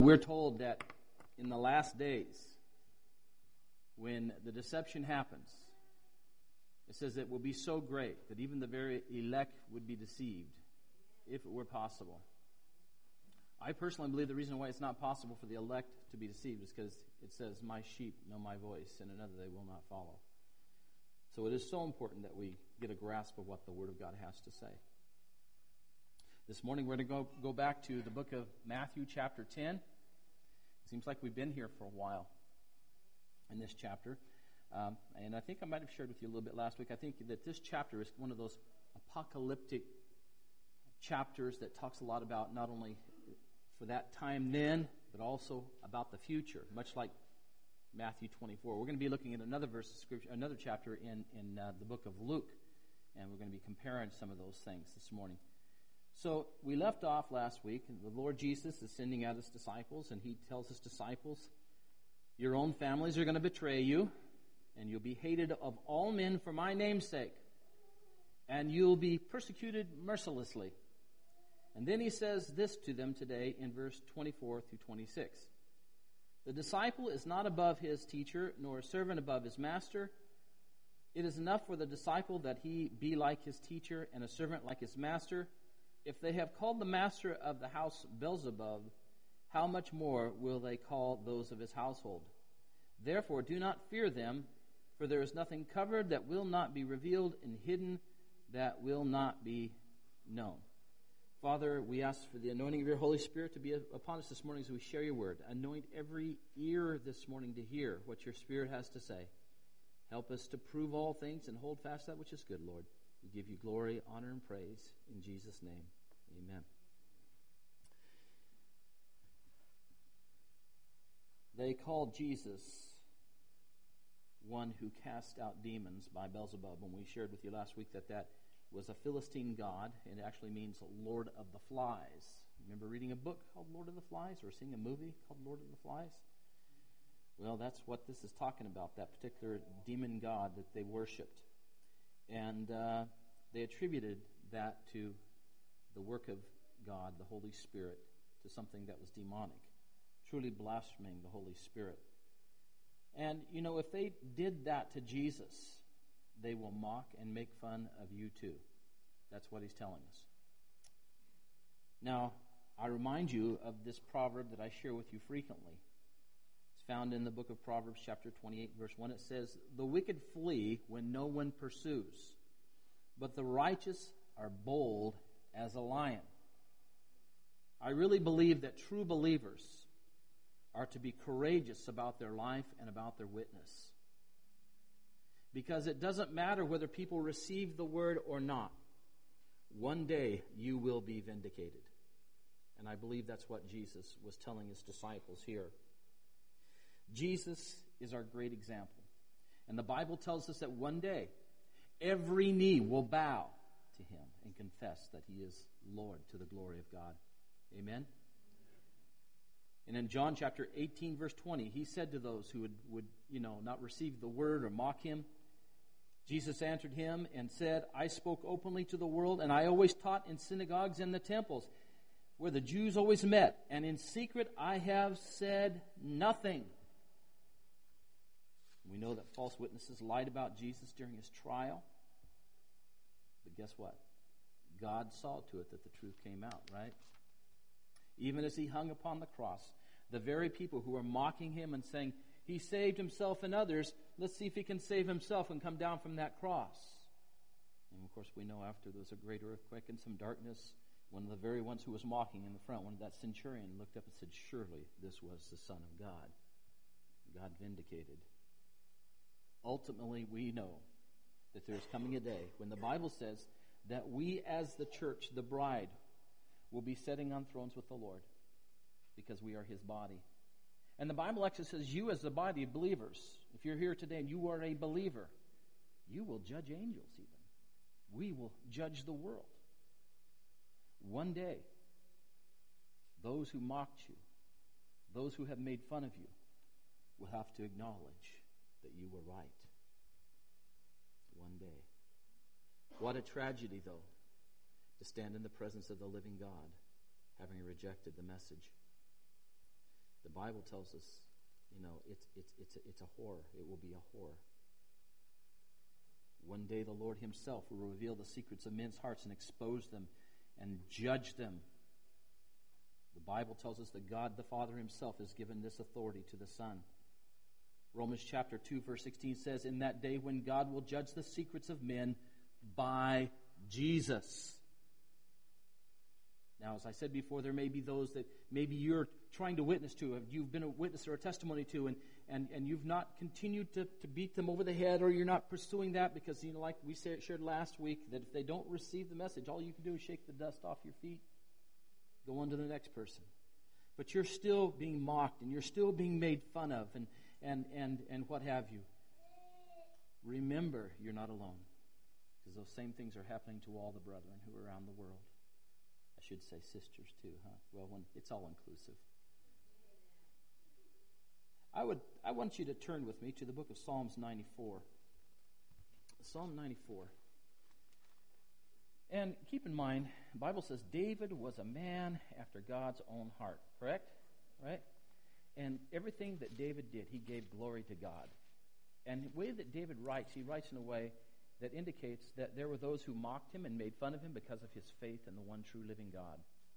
We're told that in the last days, when the deception happens, it says it will be so great that even the very elect would be deceived, if it were possible. I personally believe the reason why it's not possible for the elect to be deceived is because it says, "My sheep know my voice, and another they will not follow." So it is so important that we get a grasp of what the Word of God has to say. This morning we're going to go back to the book of Matthew chapter 10. It seems like we've been here for a while in this chapter. And I think I might have shared with you a little bit last week. I think that this chapter is one of those apocalyptic chapters that talks a lot about not only for that time then, but also about the future, much like Matthew 24. We're going to be looking at another verse of Scripture, another chapter in the book of Luke, and we're going to be comparing some of those things this morning. So we left off last week, and the Lord Jesus is sending out His disciples, and He tells His disciples, "Your own families are going to betray you, and you'll be hated of all men for my name's sake, and you'll be persecuted mercilessly." And then He says this to them today in verse 24 through 26. "The disciple is not above his teacher, nor a servant above his master. It is enough for the disciple that he be like his teacher, and a servant like his master. If they have called the master of the house Beelzebub, how much more will they call those of his household? Therefore do not fear them, for there is nothing covered that will not be revealed, and hidden that will not be known." Father, we ask for the anointing of your Holy Spirit to be upon us this morning as we share your word. Anoint every ear this morning to hear what your Spirit has to say. Help us to prove all things and hold fast that which is good, Lord. We give you glory, honor, and praise. In Jesus' name, amen. They called Jesus one who cast out demons by Beelzebub. And we shared with you last week that was a Philistine god, and it actually means Lord of the Flies. Remember reading a book called Lord of the Flies, or seeing a movie called Lord of the Flies? Well, that's what this is talking about, that particular demon god that they worshipped. And they attributed that to the work of God, the Holy Spirit, to something that was demonic, truly blaspheming the Holy Spirit. And, you know, if they did that to Jesus, they will mock and make fun of you too. That's what he's telling us. Now, I remind you of this proverb that I share with you frequently. It's found in the book of Proverbs, chapter 28, verse 1. It says, "The wicked flee when no one pursues, but the righteous are bold as a lion." I really believe that true believers are to be courageous about their life and about their witness. Because it doesn't matter whether people receive the word or not. One day you will be vindicated. And I believe that's what Jesus was telling his disciples here. Jesus is our great example. And the Bible tells us that one day every knee will bow to him and confess that he is Lord to the glory of God. Amen? And in John chapter 18, verse 20, he said to those who would not receive the word or mock him, Jesus answered him and said, "I spoke openly to the world, and I always taught in synagogues and the temples, where the Jews always met, and in secret I have said nothing." We know that false witnesses lied about Jesus during his trial. But guess what? God saw to it that the truth came out, right? Even as he hung upon the cross, the very people who were mocking him and saying, "He saved himself and others, let's see if he can save himself and come down from that cross." And of course we know after there was a great earthquake and some darkness, one of the very ones who was mocking in the front, one of that centurion, looked up and said, "Surely this was the Son of God." God vindicated. Ultimately, we know that there is coming a day when the Bible says that we as the church, the bride, will be sitting on thrones with the Lord because we are his body. And the Bible actually says you as the body of believers, if you're here today and you are a believer, you will judge angels even. We will judge the world. One day, those who mocked you, those who have made fun of you, will have to acknowledge that you were right. One day. What a tragedy, though, to stand in the presence of the living God, having rejected the message. Bible tells us, it's a horror. It will be a horror. One day the Lord himself will reveal the secrets of men's hearts and expose them and judge them. The Bible tells us that God the Father himself has given this authority to the Son. Romans chapter 2 verse 16 says, in that day when God will judge the secrets of men by Jesus. Now, as I said before, there may be those that maybe you're trying to witness to, you've been a witness or a testimony to, and you've not continued to beat them over the head, or you're not pursuing that because, like we shared last week, that if they don't receive the message, all you can do is shake the dust off your feet, go on to the next person. But you're still being mocked, and you're still being made fun of, and what have you. Remember, you're not alone, because those same things are happening to all the brethren who are around the world. I should say sisters too, huh? Well, when it's all inclusive. I want you to turn with me to the book of Psalms 94. Psalm 94. And keep in mind, the Bible says David was a man after God's own heart, correct? Right? And everything that David did, he gave glory to God. And the way that David writes, he writes in a way that indicates that there were those who mocked him and made fun of him because of his faith in the one true living God.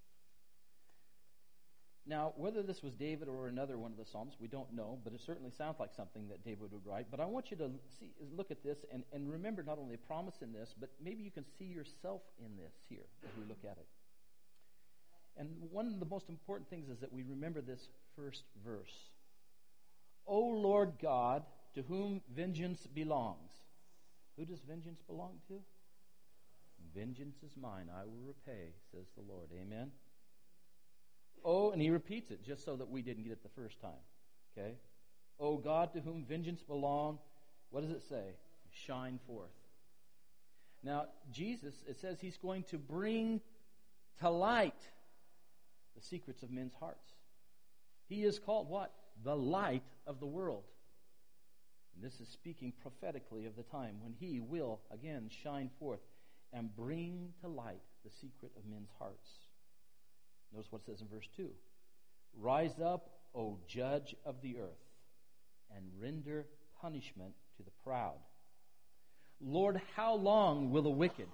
Now, whether this was David or another one of the Psalms, we don't know, but it certainly sounds like something that David would write. But I want you to look at this and remember not only a promise in this, but maybe you can see yourself in this here as we look at it. And one of the most important things is that we remember this first verse. O Lord God, to whom vengeance belongs. Who does vengeance belong to? Vengeance is mine, I will repay, says the Lord. Amen? Oh, and he repeats it just so that we didn't get it the first time. Okay? O God, to whom vengeance belong, what does it say? Shine forth. Now, Jesus, it says he's going to bring to light the secrets of men's hearts. He is called what? The light of the world. And this is speaking prophetically of the time when he will again shine forth and bring to light the secret of men's hearts. Notice what it says in verse 2. Rise up, O judge of the earth, and render punishment to the proud. Lord, how long will the wicked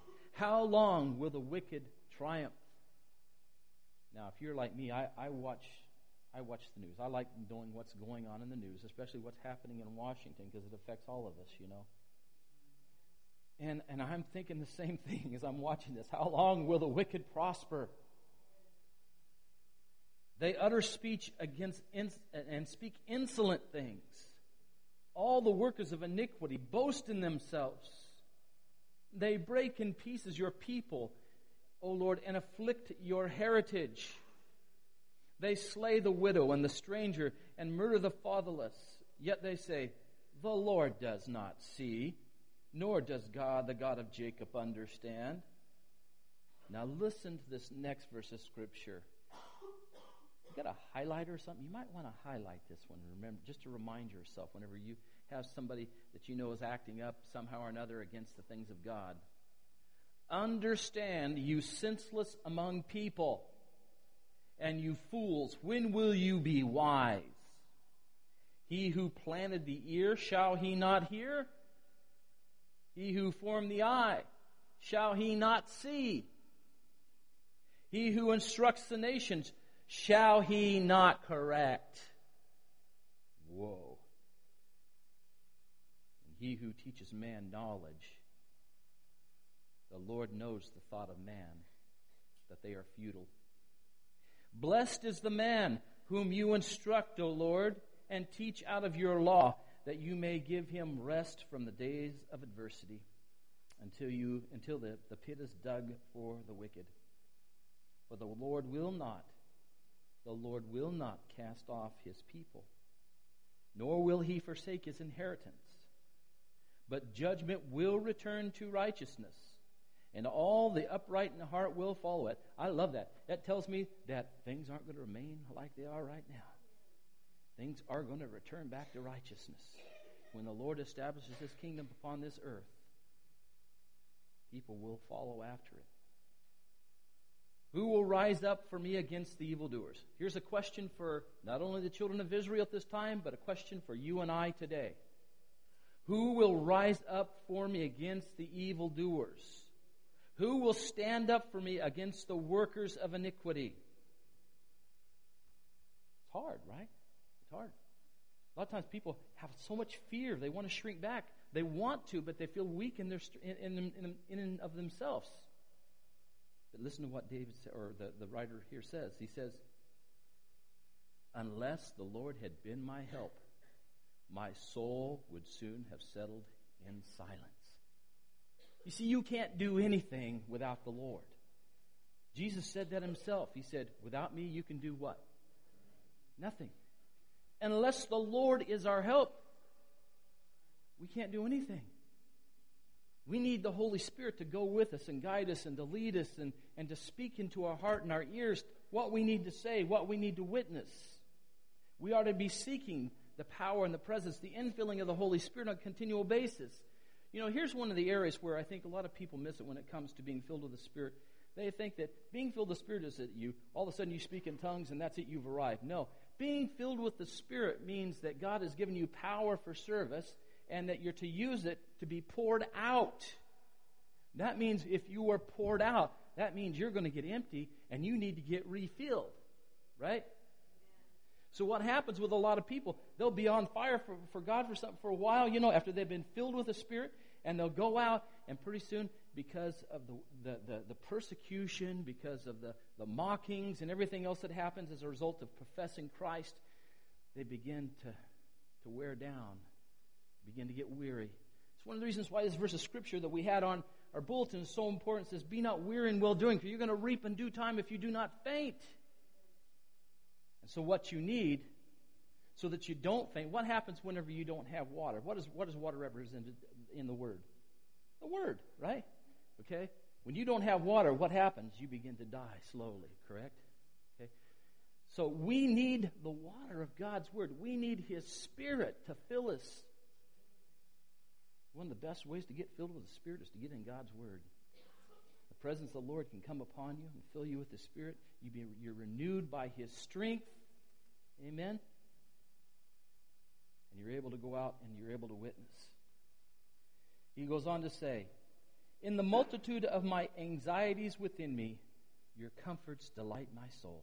triumph? Now, if you're like me, I watch the news. I like knowing what's going on in the news, especially what's happening in Washington, because it affects all of us, And I'm thinking the same thing as I'm watching this. How long will the wicked prosper? They utter speech against and speak insolent things. All the workers of iniquity boast in themselves. They break in pieces your people, O Lord, and afflict your heritage. They slay the widow and the stranger and murder the fatherless. Yet they say, the Lord does not see, nor does God, the God of Jacob, understand. Now listen to this next verse of Scripture. You got a highlighter or something? You might want to highlight this one. Remember, just to remind yourself whenever you have somebody that you know is acting up somehow or another against the things of God. Understand, you senseless among people, and you fools, when will you be wise? He who planted the ear, shall he not hear? He who formed the eye, shall he not see? He who instructs the nations, shall he not correct? Whoa. And he who teaches man knowledge, the Lord knows the thought of man, that they are futile. Blessed is the man whom you instruct, O Lord, and teach out of your law, that you may give him rest from the days of adversity, until the pit is dug for the wicked. For the Lord will not cast off his people, nor will he forsake his inheritance. But judgment will return to righteousness, and all the upright in heart will follow it. I love that. That tells me that things aren't going to remain like they are right now. Things are going to return back to righteousness. When the Lord establishes his kingdom upon this earth, people will follow after it. Who will rise up for me against the evildoers? Here's a question for not only the children of Israel at this time, but a question for you and I today. Who will rise up for me against the evildoers? Who will stand up for me against the workers of iniquity? It's hard, right? It's hard. A lot of times people have so much fear. They want to shrink back. They want to, but they feel weak in and of themselves. But listen to what David or the writer here says. He says, unless the Lord had been my help, my soul would soon have settled in silence. You see, you can't do anything without the Lord. Jesus said that himself. He said, without me, you can do what? Nothing. Unless the Lord is our help, we can't do anything. We need the Holy Spirit to go with us and guide us and to lead us and to speak into our heart and our ears what we need to say, what we need to witness. We ought to be seeking the power and the presence, the infilling of the Holy Spirit on a continual basis. You know, here's one of the areas where I think a lot of people miss it when it comes to being filled with the Spirit. They think that being filled with the Spirit is that you, all of a sudden you speak in tongues and that's it, you've arrived. No. Being filled with the Spirit means that God has given you power for service and that you're to use it to be poured out. That means if you are poured out, that means you're going to get empty and you need to get refilled. Right? So what happens with a lot of people, they'll be on fire for God for something for a while, you know, after they've been filled with the Spirit, and they'll go out, and pretty soon, because of the persecution, because of the mockings and everything else that happens as a result of professing Christ, they begin to wear down, begin to get weary. It's one of the reasons why this verse of Scripture that we had on our bulletin is so important. It says, be not weary in well-doing, for you're going to reap in due time if you do not faint. And so what you need, so that you don't faint, what happens whenever you don't have water? What is water represented in the Word? The Word, right? Okay? When you don't have water, what happens? You begin to die slowly, correct? Okay? So we need the water of God's Word. We need His Spirit to fill us. One of the best ways to get filled with the Spirit is to get in God's Word. The presence of the Lord can come upon you and fill you with the Spirit. You're renewed by His strength. Amen? And you're able to go out and you're able to witness. He goes on to say, in the multitude of my anxieties within me, your comforts delight my soul.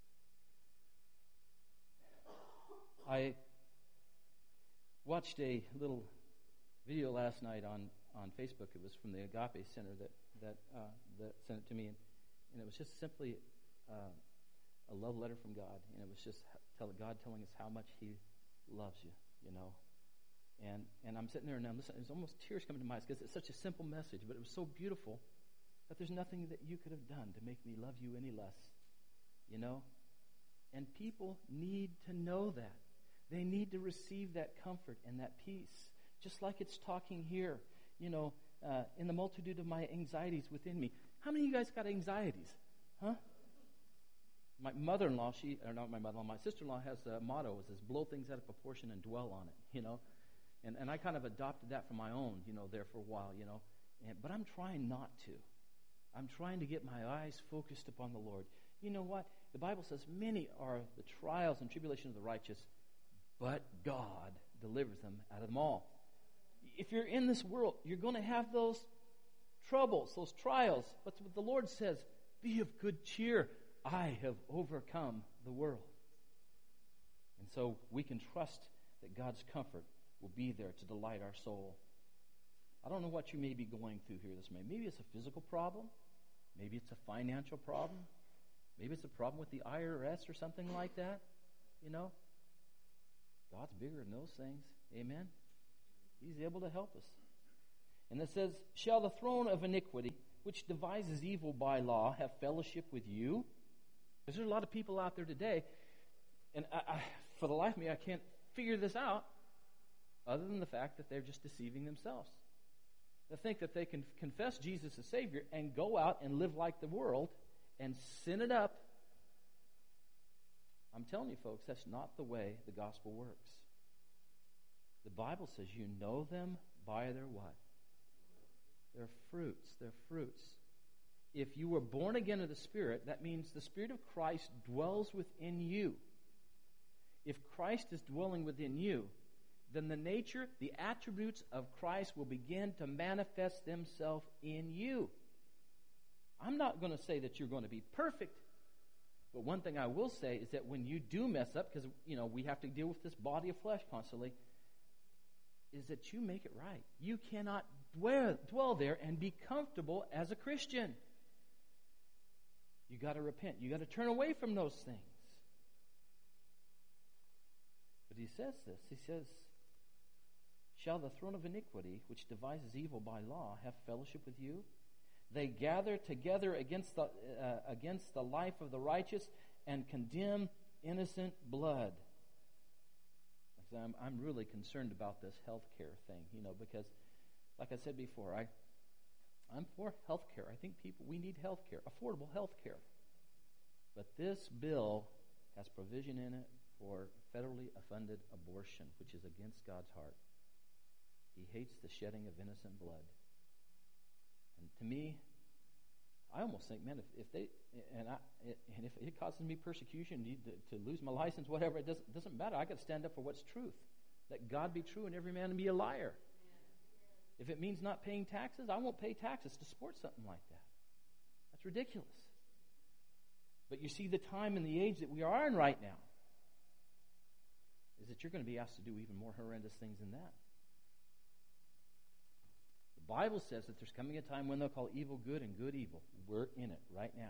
I watched a little video last night on Facebook. It was from the Agape Center that sent it to me, and it was just simply a love letter from God, and it was just God telling us how much He loves you, you know. And I'm sitting there and I'm listening. There's almost tears coming to my eyes because it's such a simple message, but it was so beautiful that there's nothing that you could have done to make me love you any less, you know. And people need to know that. They need to receive that comfort and that peace, just like it's talking here, you know, in the multitude of my anxieties within me. How many of you guys got anxieties? Huh? My mother-in-law, my sister-in-law has a motto. It says, blow things out of proportion and dwell on it, you know. And I kind of adopted that for my own, you know, there for a while, you know. But I'm trying not to. I'm trying to get my eyes focused upon the Lord. You know what? The Bible says, many are the trials and tribulations of the righteous, but God delivers them out of them all. If you're in this world, you're going to have those troubles, those trials. But the Lord says, be of good cheer. I have overcome the world. And so we can trust that God's comfort will be there to delight our soul. I don't know what you may be going through here this morning. Maybe it's a physical problem. Maybe it's a financial problem. Maybe it's a problem with the IRS or something like that. You know, God's bigger than those things. Amen? He's able to help us. And it says, shall the throne of iniquity, which devises evil by law, have fellowship with you? Because there's a lot of people out there today, and I, for the life of me, I can't figure this out, other than the fact that they're just deceiving themselves. They think that they can confess Jesus as Savior and go out and live like the world and sin it up. I'm telling you, folks, that's not the way the gospel works. The Bible says you know them by their what? Their fruits. Their fruits. if you were born again of the Spirit, that means the Spirit of Christ dwells within you. If Christ is dwelling within you, then the nature, the attributes of Christ will begin to manifest themselves in you. I'm not going to say that you're going to be perfect, but one thing I will say is that when you do mess up, because we have to deal with this body of flesh constantly, is that you make it right. You cannot dwell there and be comfortable as a Christian. You got to repent. You got to turn away from those things. But he says this. He says, "Shall the throne of iniquity, which devises evil by law, have fellowship with you? They gather together against the life of the righteous and condemn innocent blood." I'm really concerned about this health care thing, because, like I said before, I'm for health care. I think we need health care, affordable health care. But this bill has provision in it for federally funded abortion, which is against God's heart. He hates the shedding of innocent blood. And to me, I almost think, man, if it causes me persecution, to lose my license, whatever, it doesn't matter. I got to stand up for what's truth. Let God be true and every man be a liar. If it means not paying taxes, I won't pay taxes to support something like that. That's ridiculous. But you see, the time and the age that we are in right now is that you're going to be asked to do even more horrendous things than that. The Bible says that there's coming a time when they'll call evil good and good evil. We're in it right now.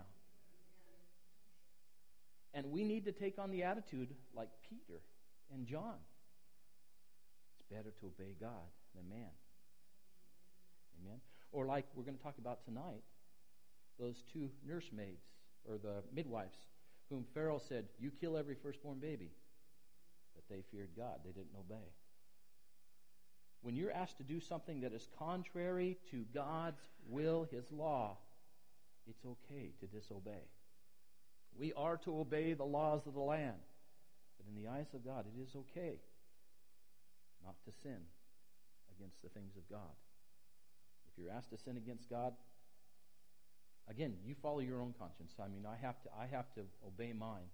And we need to take on the attitude like Peter and John. It's better to obey God than man. Amen? Or like we're going to talk about tonight, those two nursemaids, or the midwives, whom Pharaoh said, "You kill every firstborn baby." But they feared God. They didn't obey. When you're asked to do something that is contrary to God's will, His law, it's okay to disobey. We are to obey the laws of the land. But in the eyes of God, it is okay not to sin against the things of God. If you're asked to sin against God, again, you follow your own conscience. I have to obey mine.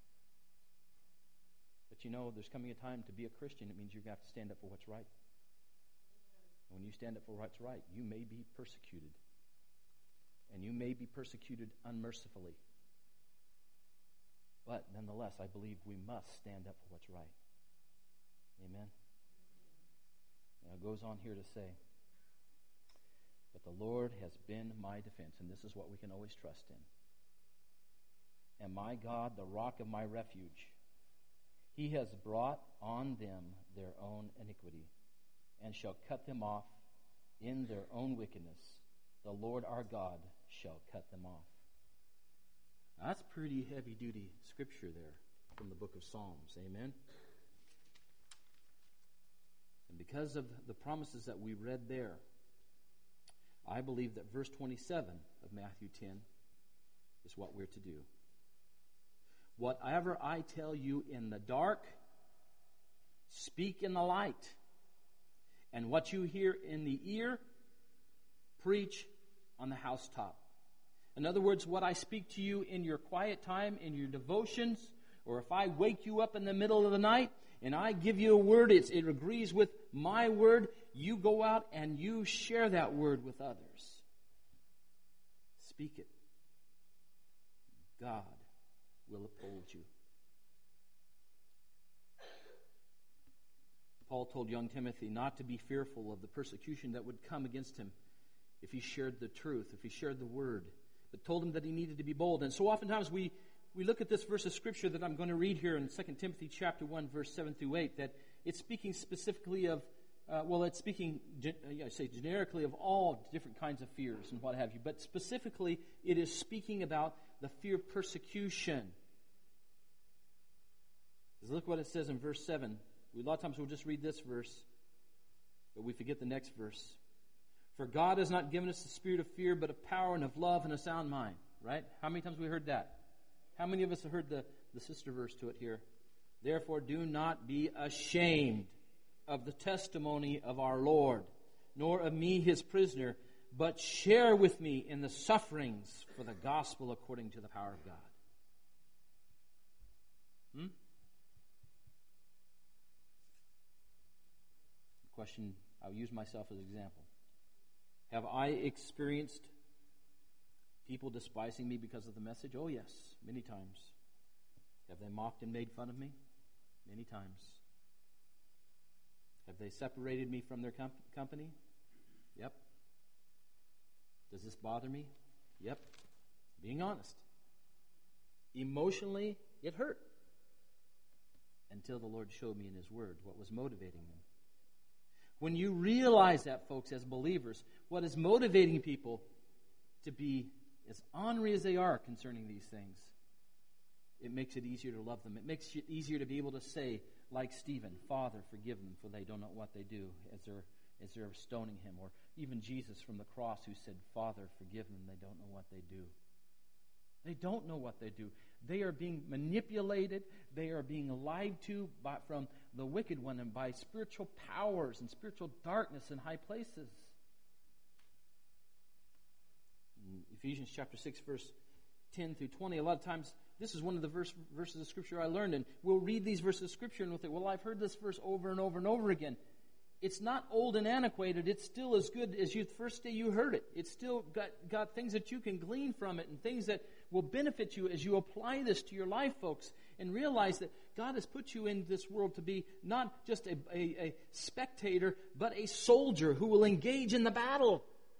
But there's coming a time to be a Christian. It means you're going to have to stand up for what's right. And when you stand up for what's right, you may be persecuted. And you may be persecuted unmercifully. But nonetheless, I believe we must stand up for what's right. Amen? Now it goes on here to say, "But the Lord has been my defense," and this is what we can always trust in. "And my God, the rock of my refuge. He has brought on them their own iniquity, and shall cut them off in their own wickedness. The Lord our God shall cut them off." That's pretty heavy-duty scripture there from the book of Psalms. Amen? And because of the promises that we read there, I believe that verse 27 of Matthew 10 is what we're to do. "Whatever I tell you in the dark, speak in the light. And what you hear in the ear, preach on the housetop." In other words, what I speak to you in your quiet time, in your devotions, or if I wake you up in the middle of the night and I give you a word, it agrees with my word, you go out and you share that word with others. Speak it. God will uphold you. Paul told young Timothy not to be fearful of the persecution that would come against him if he shared the truth, if he shared the word, but told him that he needed to be bold. And so oftentimes we look at this verse of Scripture that I'm going to read here in 2 Timothy chapter 1, verse 7 through 8, that it's speaking specifically of, it's speaking generically of all different kinds of fears and what have you, but specifically it is speaking about the fear of persecution. Look what it says in verse 7. A lot of times we'll just read this verse, but we forget the next verse. "For God has not given us the spirit of fear, but of power and of love and a sound mind." Right? How many times have we heard that? How many of us have heard the sister verse to it here? "Therefore do not be ashamed of the testimony of our Lord, nor of me his prisoner, but share with me in the sufferings for the gospel according to the power of God. Question, I'll use myself as an example. Have I experienced people despising me because of the message? Oh yes, many times. Have they mocked and made fun of me? Many times. Have they separated me from their company? Yep. Does this bother me? Yep. Being honest. Emotionally, it hurt. Until the Lord showed me in His Word what was motivating them. When you realize that, folks, as believers, what is motivating people to be as ornery as they are concerning these things, it makes it easier to love them. It makes it easier to be able to say, like Stephen, Father, forgive them, for they don't know what they do, as they're stoning him. Or even Jesus from the cross, who said, Father, forgive them, they don't know what they do. They don't know what they do. They are being manipulated. They are being lied to from the wicked one and by spiritual powers and spiritual darkness in high places. In Ephesians chapter 6, verse 10 through 20, a lot of times this is one of the verses of Scripture I learned, and we'll read these verses of Scripture and we'll think, well, I've heard this verse over and over and over again. It's not old and antiquated. It's still as good as the first day you heard it. It's still got things that you can glean from it and things that will benefit you as you apply this to your life, folks, and realize that God has put you in this world to be not just a spectator, but a soldier who will engage in the battle.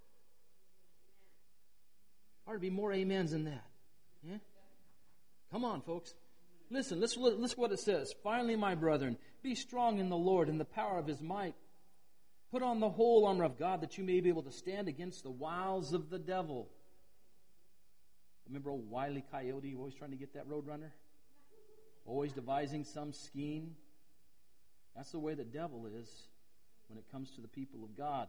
Ought to be more amens than that. Yeah? Come on, folks. Listen, listen what it says. Finally, my brethren, be strong in the Lord and the power of His might. Put on the whole armor of God, that you may be able to stand against the wiles of the devil. Remember old Wile E. Coyote, always trying to get that roadrunner? Always devising some scheme. That's the way the devil is when it comes to the people of God.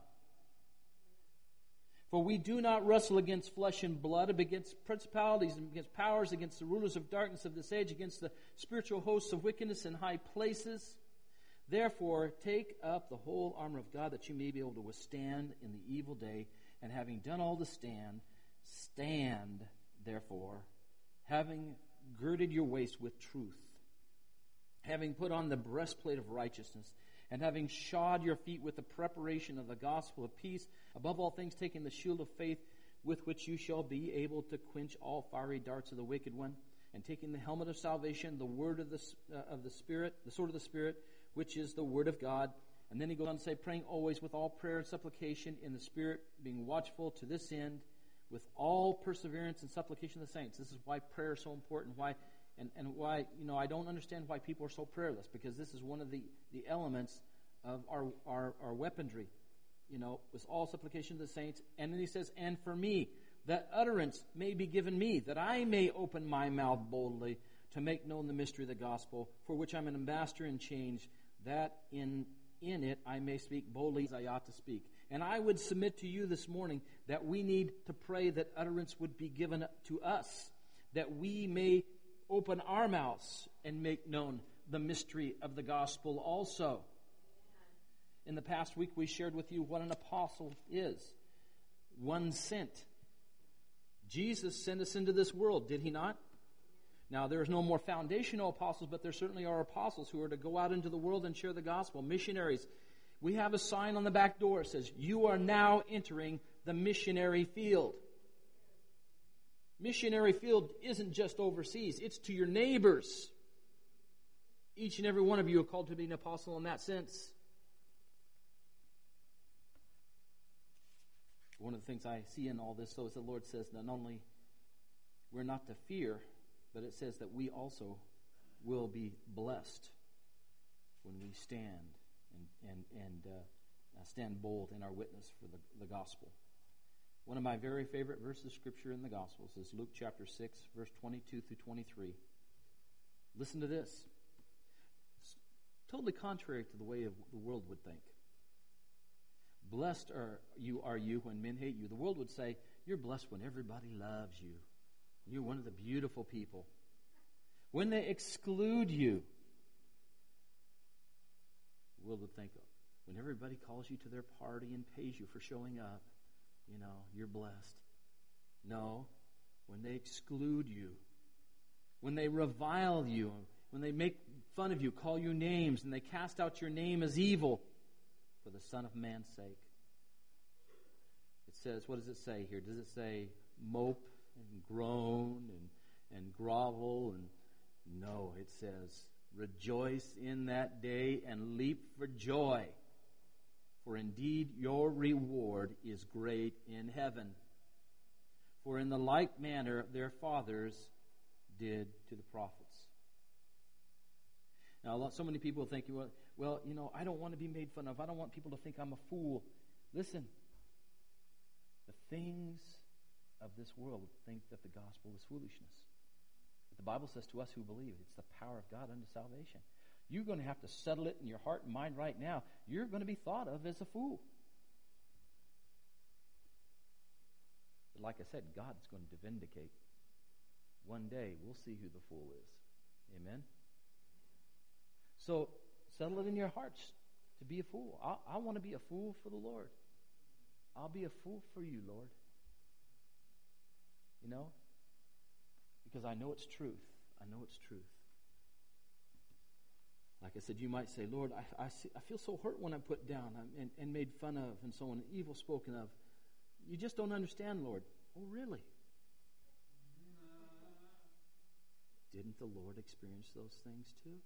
For we do not wrestle against flesh and blood, but against principalities and against powers, against the rulers of darkness of this age, against the spiritual hosts of wickedness in high places. Therefore, take up the whole armor of God, that you may be able to withstand in the evil day, and having done all to stand, stand, therefore, having girded your waist with truth, having put on the breastplate of righteousness, and having shod your feet with the preparation of the gospel of peace, above all things taking the shield of faith, with which you shall be able to quench all fiery darts of the wicked one, and taking the helmet of salvation, the word of the Spirit, the sword of the Spirit, which is the word of God. And then he goes on to say, praying always with all prayer and supplication in the Spirit, being watchful to this end, with all perseverance and supplication of the saints. This is why prayer is so important. Why why I don't understand why people are so prayerless, because this is one of the elements of our weaponry. With all supplication to the saints. And then he says, and for me, that utterance may be given me, that I may open my mouth boldly to make known the mystery of the gospel, for which I'm an ambassador in chains, that in it I may speak boldly as I ought to speak. And I would submit to you this morning that we need to pray that utterance would be given to us, that we may open our mouths and make known the mystery of the gospel also. In the past week, we shared with you what an apostle is. One sent. Jesus sent us into this world, did He not? Now, there's no more foundational apostles, but there certainly are apostles who are to go out into the world and share the gospel. Missionaries. We have a sign on the back door that says, you are now entering the missionary field. Missionary field isn't just overseas. It's to your neighbors. Each and every one of you are called to be an apostle in that sense. One of the things I see in all this, though, is the Lord says not only we're not to fear, but it says that we also will be blessed when we stand and stand bold in our witness for the gospel. One of my very favorite verses of Scripture in the Gospels is Luke chapter 6, verse 22 through 23. Listen to this. It's totally contrary to the way the world would think. Blessed are you when men hate you. The world would say, you're blessed when everybody loves you. You're one of the beautiful people. When they exclude you, the world would think, when everybody calls you to their party and pays you for showing up, you're blessed. No, when they exclude you, when they revile you, when they make fun of you, call you names, and they cast out your name as evil for the Son of Man's sake. It says, what does it say here? Does it say mope and groan and grovel? No, it says, rejoice in that day and leap for joy, for indeed your reward is great in heaven. For in the like manner their fathers did to the prophets. Now, so many people think, well, I don't want to be made fun of. I don't want people to think I'm a fool. Listen, the things of this world think that the gospel is foolishness. But the Bible says to us who believe, it's the power of God unto salvation. You're going to have to settle it in your heart and mind right now. You're going to be thought of as a fool. But like I said, God's going to vindicate. One day, we'll see who the fool is. Amen? So, settle it in your hearts to be a fool. I want to be a fool for the Lord. I'll be a fool for you, Lord. Because I know it's truth. I know it's truth. Like I said, you might say, Lord, I feel so hurt when I'm put down and made fun of and so on, evil spoken of. You just don't understand, Lord. Oh, really? Didn't the Lord experience those things too?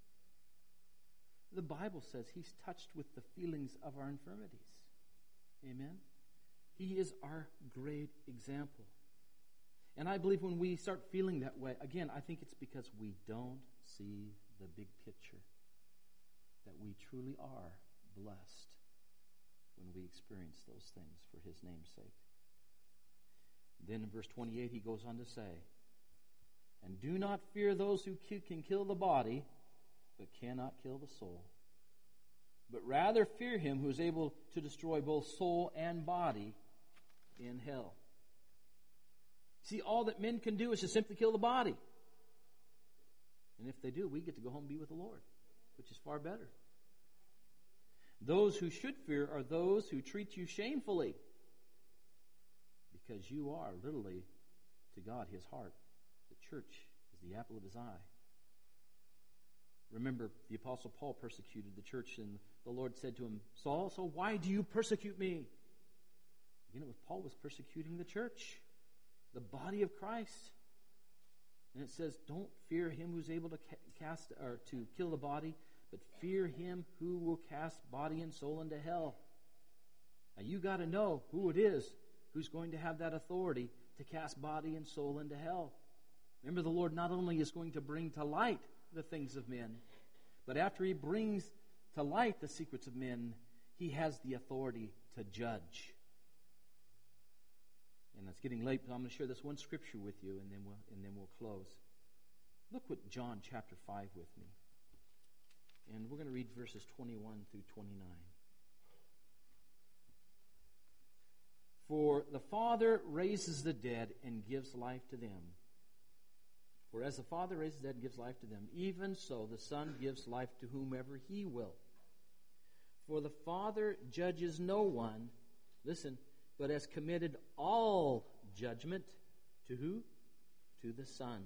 The Bible says He's touched with the feelings of our infirmities. Amen? He is our great example. And I believe when we start feeling that way, again, I think it's because we don't see the big picture. That we truly are blessed when we experience those things for His name's sake. Then in verse 28, he goes on to say, and do not fear those who can kill the body, but cannot kill the soul. But rather fear Him who is able to destroy both soul and body in hell. See, all that men can do is just simply kill the body. And if they do, we get to go home and be with the Lord, which is far better. Those who should fear are those who treat you shamefully, because you are literally, to God, His heart. The church is the apple of His eye. Remember, the Apostle Paul persecuted the church, and the Lord said to him, Saul, so why do you persecute me? Again, Paul was persecuting the church, the body of Christ. And it says, don't fear him who's able to cast or to kill the body, but fear Him who will cast body and soul into hell. Now you got to know who it is who's going to have that authority to cast body and soul into hell. Remember, the Lord not only is going to bring to light the things of men, but after He brings to light the secrets of men, He has the authority to judge. And it's getting late, but I'm going to share this one scripture with you, and then we'll close. Look what John chapter 5 with me. And we're going to read verses 21 through 29. For the Father raises the dead and gives life to them. For as the Father raises the dead and gives life to them, even so the Son gives life to whomever He will. For the Father judges no one, listen, but has committed all judgment to who? To the Son.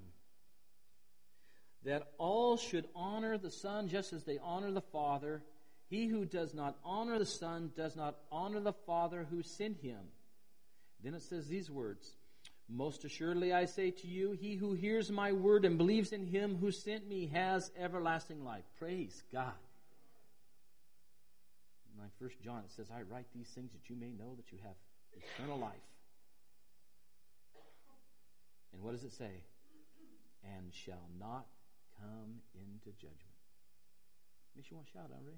That all should honor the Son just as they honor the Father. He who does not honor the Son does not honor the Father who sent Him. Then it says these words, most assuredly I say to you, he who hears my word and believes in Him who sent me has everlasting life. Praise God. In 1 John it says, I write these things that you may know that you have eternal life. And what does it say? And shall not come into judgment. Makes you want to shout, Henri.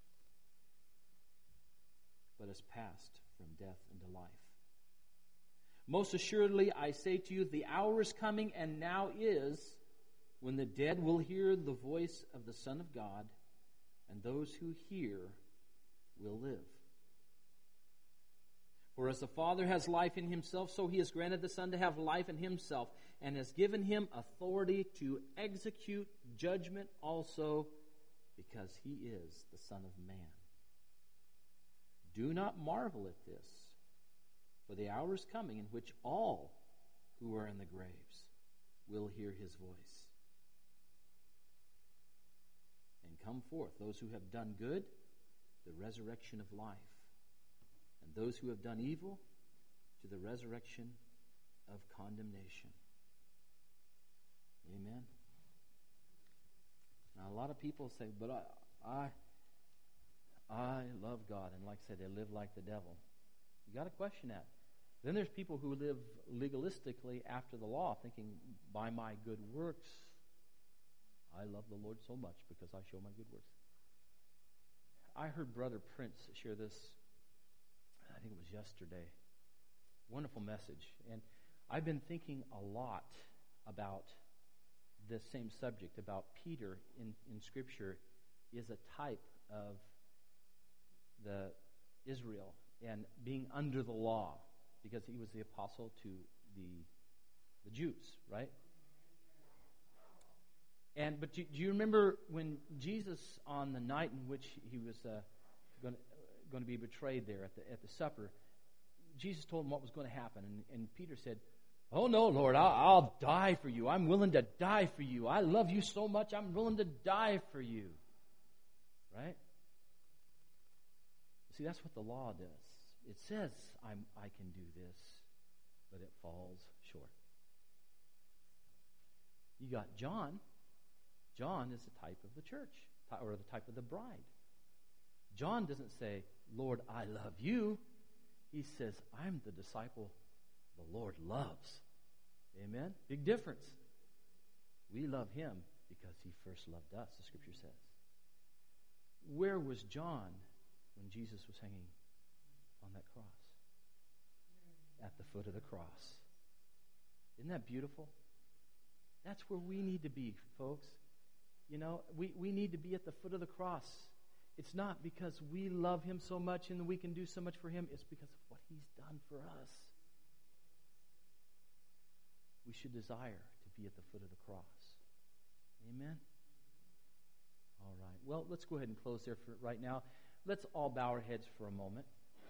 But is passed from death into life. Most assuredly, I say to you, the hour is coming, and now is, when the dead will hear the voice of the Son of God, and those who hear will live. For as the Father has life in Himself, so He has granted the Son to have life in Himself, and has given Him authority to execute judgment also, because He is the Son of Man. Do not marvel at this, For the hour is coming in which all who are in the graves will hear his voice and come forth, those who have done good, the resurrection of life, and those who have done evil, to the resurrection of condemnation. Amen. Now, a lot of people say, but I love God, and like I said, they live like the devil. You got to question that. Then there's people who live legalistically after the law, thinking, by my good works, I love the Lord so much because I show my good works. I heard Brother Prince share this, I think it was yesterday. Wonderful message. And I've been thinking a lot about this same subject, about Peter in Scripture is a type of the Israel and being under the law, because he was the apostle to the Jews, right? But do you remember when Jesus, on the night in which he was going to be betrayed there at the supper, Jesus told him what was going to happen, and Peter said, "Oh no, Lord, I'll die for you. I'm willing to die for you. I love you so much, I'm willing to die for you." Right? See, that's what the law does. It says I can do this, but it falls short. You got John. John is the type of the church, or the type of the bride. John doesn't say, "Lord, I love you." He says, "I'm the disciple the Lord loves." Amen? Big difference. We love him because he first loved us, the Scripture says. Where was John when Jesus was hanging on that cross? At the foot of the cross. Isn't that beautiful? That's where we need to be, folks. You know, we need to be at the foot of the cross. It's not because we love him so much and we can do so much for him. It's because of what he's done for us. We should desire to be at the foot of the cross. Amen? All right. Well, let's go ahead and close there for right now. Let's all bow our heads for a moment.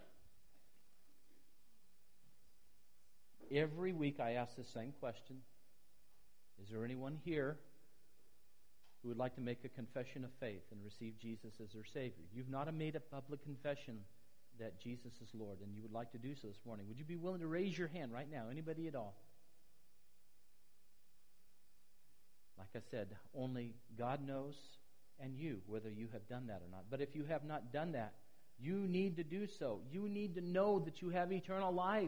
Every week I ask the same question. Is there anyone here who would like to make a confession of faith and receive Jesus as their Savior? You've not made a public confession that Jesus is Lord, and you would like to do so this morning. Would you be willing to raise your hand right now? Anybody at all? Like I said, only God knows, and you, whether you have done that or not. But if you have not done that, you need to do so. You need to know that you have eternal life.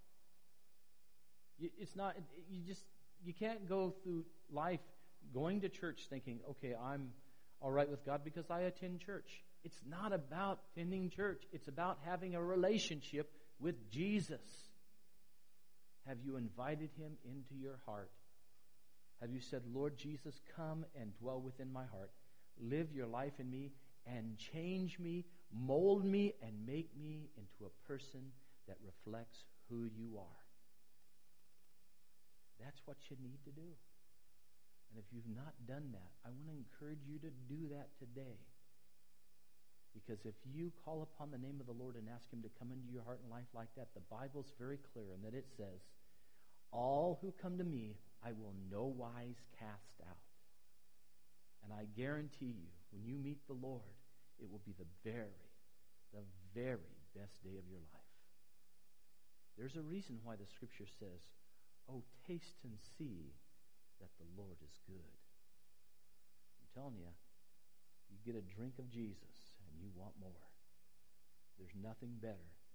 It's not, you can't go through life going to church thinking, okay, I'm all right with God because I attend church. It's not about attending church. It's about having a relationship with Jesus. Have you invited him into your heart? Have you said, "Lord Jesus, come and dwell within my heart. Live your life in me and change me, mold me, and make me into a person that reflects who you are." That's what you need to do. And if you've not done that, I want to encourage you to do that today. Because if you call upon the name of the Lord and ask him to come into your heart and life like that, the Bible's very clear in that it says, "All who come to me, I will no wise cast out." And I guarantee you, when you meet the Lord, it will be the very best day of your life. There's a reason why the Scripture says, "Oh, taste and see that the Lord is good." I'm telling you, you get a drink of Jesus and you want more. There's nothing better